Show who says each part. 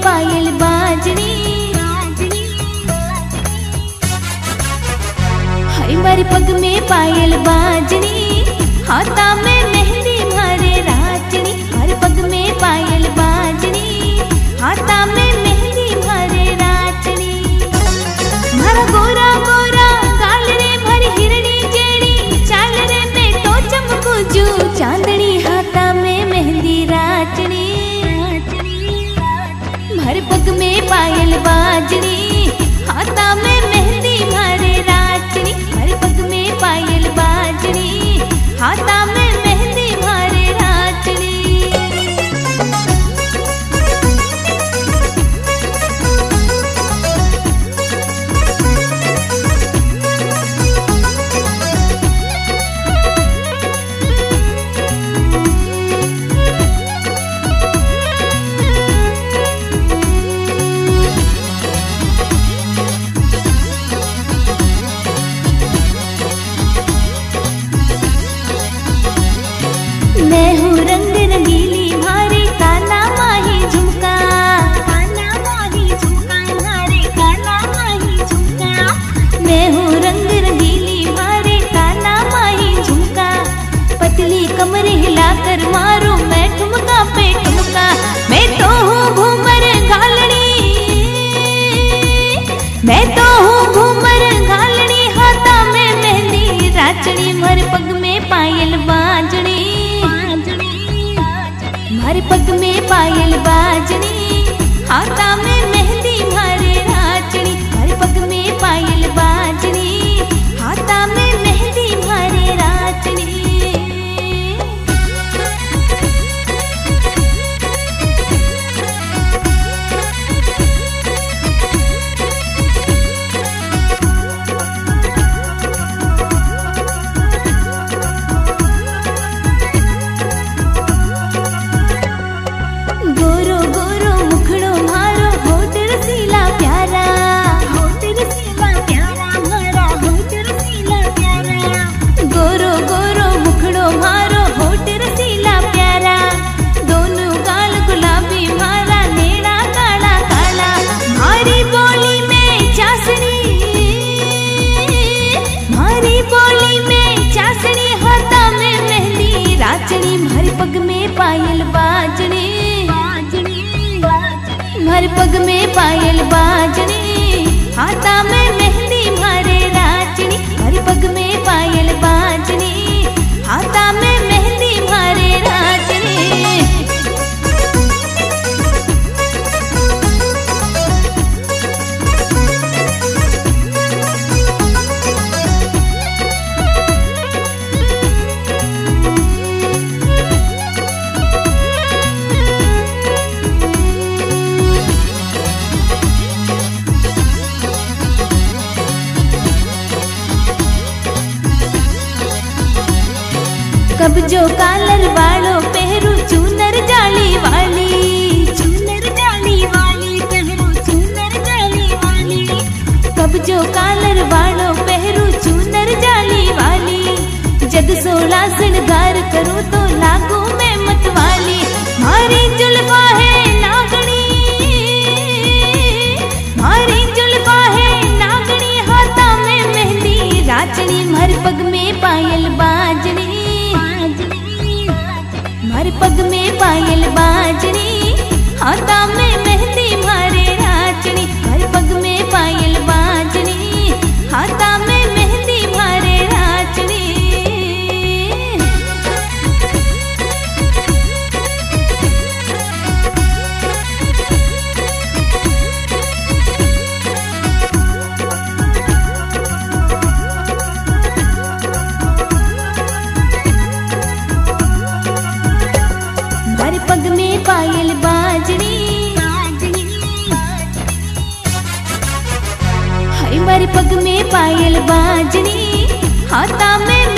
Speaker 1: पायल बाजनी, हाय मारे पग में पायल बाजनी, हाथा में मेहंदी मारे राचनी। हर पग में पायल बाजनी, हाथा में मेहंदी मारे राचनी। मारा गोरा गोरा गाल रे भरी हिरणी जेड़ी चाल रे में तो चमकू जू चांदनी, हाथा में मेहंदी राचनी। हर पग में पायल बाजनी, हाथा में मेहंदी मारे राचनी। हर पग में पायल बाजनी, हाथा में मेहंदी मारे राचनी। मैं हूँ रंग रंगीली मारे काला माही झुमका, काला माही झुमका मारे काला माही झुमका। मैं हूँ रंग रंगीली मारे काला माही झुमका, पतली कमर हिलाकर मारूं मैं ठुमका पे ठुमका। मैं तो हूँ घूमर घालनी, मैं तो हूँ घूमर घालनी, हाथा में मेहंदी राचनी। मर पग में पायल बाजनी, हर पग में पायल बाजनी, हाथा में मेहंदी मारे राचनी। हर पग में पायल बाजनी, हाथा में मेहंदी मारे राचनी। गोरो गोरो मुखड़ो मारो होठ रसीला प्यारा, होठ रसीला प्यारा मारा होठ रसीला प्यारा। गोरो गोरो मुखड़ो मारो होठ रसीला प्यारा, दोनों गाल गुलाबी मारा नेड़ा काला काला। मारी बोली में चासनी, मारी बोली में चासनी, हाथा में मेहंदी राचनी। हर पग में पायल बाजनी, हर पग में पायल बाजनी, हाथा में मेहंदी मारे राचनी। हर पग में पायल बाजनी, हाथा में मेहंदी मारे राचनी। कब जो कालर वालों पहरू चूनर जाली वाली, चूनर जाली वाली पहरू चूनर जाली वाली। कब जो कालर वालों पहरू चूनर जाली वाली, जद सोला श्रृंगार करूं तो लागू मैं मतवाली। मारी जुल्फा है नागनी, मारी जुल्फा है नागनी, हाथा में मेहंदी राचनी। हर पग में पायल बाजनी, हर पग में पायल बाजनी, हाथा में मेहंदी मारे राचनी। हर पग में पायल बाजनी, हाथा में मेहंदी मारे राचनी। हर पग में पायल बाजनी, हाय मारे पग में पायल बाजनी, हाथा में